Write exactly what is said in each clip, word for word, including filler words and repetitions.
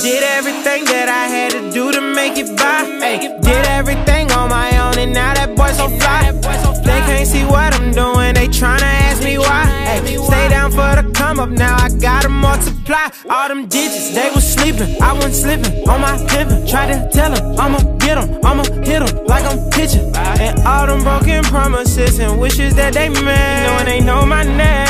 Did everything that I had to do to make it by. Ay, did everything on my own, and now that boy so fly. They can't see what I'm doing, they tryna ask me why. Ay, stay down for the come up, now I gotta multiply. All them digits, they was sleeping, I wasn't slipping on my pimpin'. Try to tell them, I'ma get them, I'ma hit them like I'm pitching. And all them broken promises and wishes that they made, knowing they know my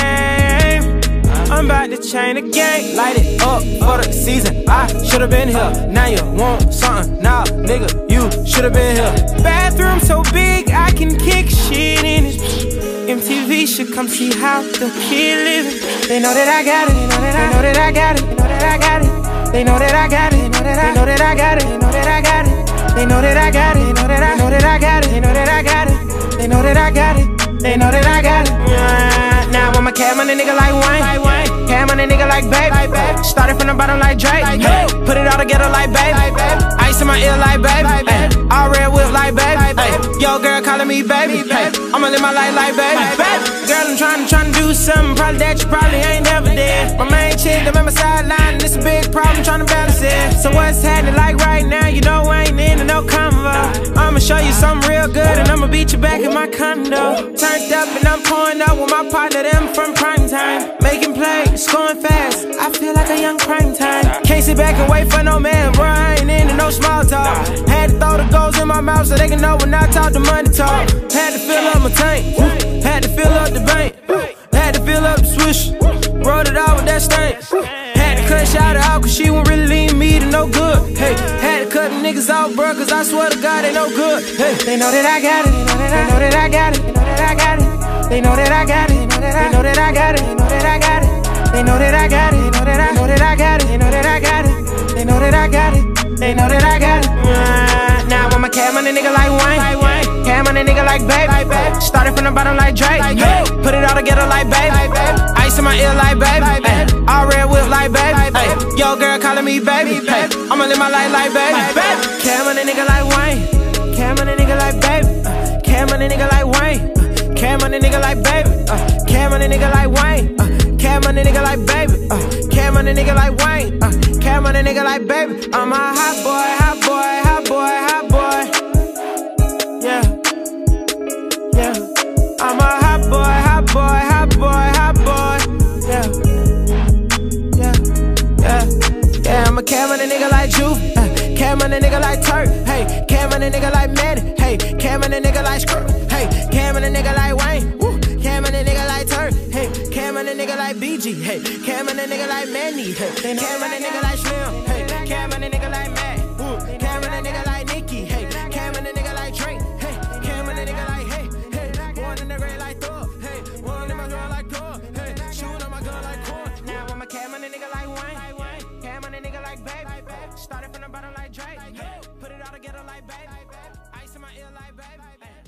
name. I'm about to change the game, light it up for the season. I should've been here, now you want something. Nah, nigga, you should've been here. Bathroom so big, I can kick shit in it. M T V should come see how the kid living. They know that I got it, they know that I got it, they know that I got it. They know that I got it, they know that I got it, they know that I got it. They know that I got it, they know that I know that I got it, they know that I got it. They know that I got it, they know that I got it. Now I'm a cam on a nigga like Wayne, cam on a nigga like Babe. Started from the bottom like Drake, hey. Put it all together like Babe. Ice in my ear like Babe, ay. All red whip like Babe. Ay. Yo girl calling me baby, hey. I'ma live my life like baby. Girl, I'm trying to trying to do something probably that you probably ain't never did. My main chick, I'm at my sideline, and it's a big problem trying to balance it. So what's happening like right now? You know I ain't into no convo. I'ma show you something real good, and I'ma beat you back in my condo. Turned up and I'm pouring up with my partner, them from prime time. Making plays, scoring fast, I feel like a young prime time. Can't sit back and wait for no man, bro, I ain't into no small talk. Had to throw the goals in my mouth so they can know when I talk the money talk. Had to fill up my tank, had to fill up the bank, had to fill up the swish, rolled it out with that stank. Had to cut shot out cause she won't really lead me to no good. Hey, had to cut them niggas out, bro, cause I swear to God they no good. Hey, they know that I got it, they know that I got it, they know that I got it. They know that I got it, they know that I got it, they know that I got it. They know that I got it, they know that I know that I got it, they know that I got it. They know that I got it, they know that I got it. Uh, now I'm a cam on a nigga like Wayne, cam on a nigga like Babe. Started from the bottom like Drake, hey. Put it all together like Babe. Ice in my ear like Babe, ay. All red whip like Babe. Ay. Yo girl calling me baby, hey. I'ma live my life like baby. Cam on a nigga like Wayne, cam on a nigga like Babe, uh, cam on a nigga like Wayne. Cam on a nigga like baby, uh, cam on a nigga like Wayne, uh, cam on a nigga like baby, uh, cam on a nigga like Wayne, uh, cam on a nigga like baby. I'm a hot boy, hot boy, hot boy, hot boy. Yeah, yeah. I'm a hot boy, hot boy, hot boy, hot boy. Yeah, yeah, yeah, yeah. I'm a cam on a nigga like Juve, uh, cam on a nigga like Turk, hey, cam on a nigga like Maddie, hey, cam on a nigga like Screw, hey, cam on a nigga like Wayne, woo, cam on a nigga like Turk, hey, cam on a nigga like B G, hey, cam on a nigga like Manny, hey, cam on a nigga like Slim, hey, cam on a nigga like Matt, woo, cam on a nigga like Nicki, hey, cam on a nigga like Drake, hey, cam on a nigga like hey, hey, one in the gray like Thor, hey, one in my girl like Thor, hey, shoot on my gun like corn. Now I'm a cam on a nigga like Wayne, cam on a nigga like Babe, started from the bottom like Drake, hey, put it all together like Babe, ice in my ear like Babe.